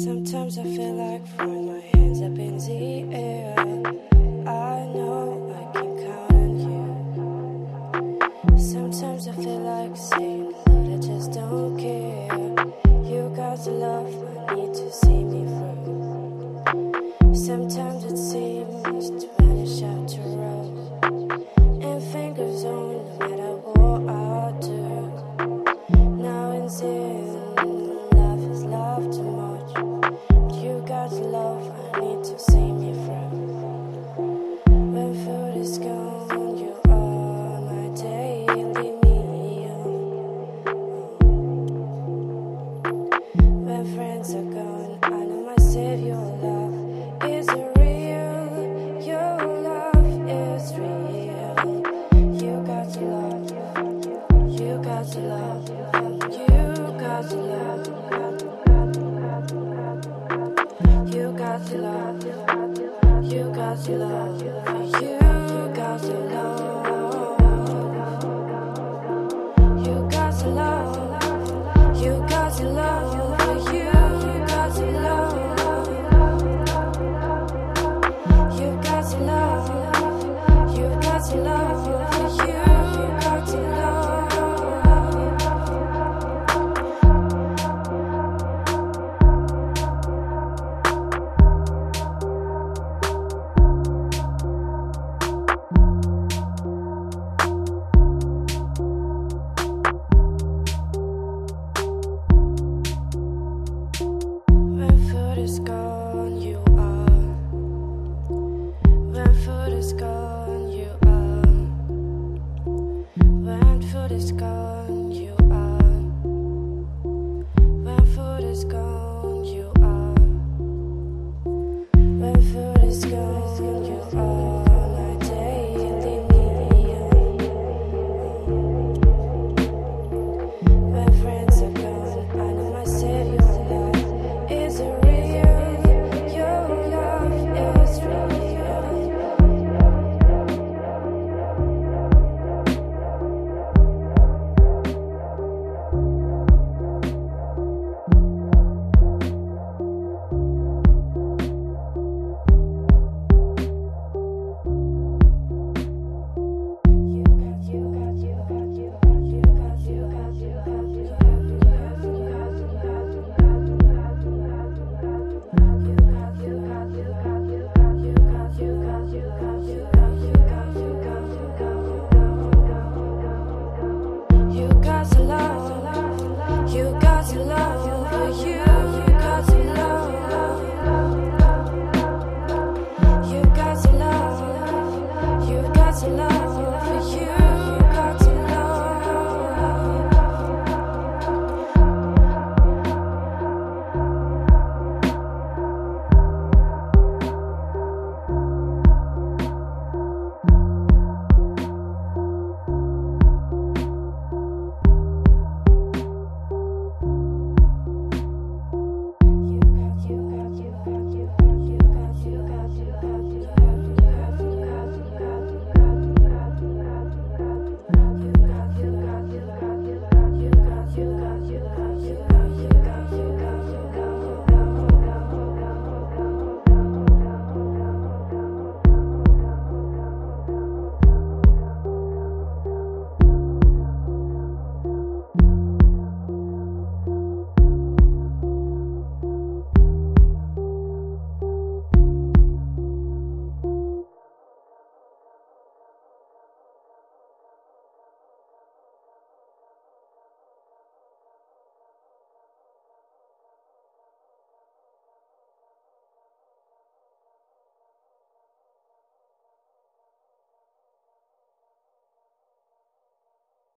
Sometimes I feel like throwing my hands up in the air. I know I can count on you. Sometimes I feel like saying, Lord, I just don't care. You got the love I need to see me through. Sometimes it seems to vanish after all, and fingers on no matter what I do. Now and then, love is love too much. You got the love I need to see me through. When food is gone, you are my daily meal. When friends are gone, I know myself your love is real. Your love is real. You got the love. You got the love. You got the love. You got the love. You got the love. You got the love. You got the love. You got the love. You got the love. You got the love. You got the love. You got the love. When food is gone, you are. When food is gone, you are. When food is gone.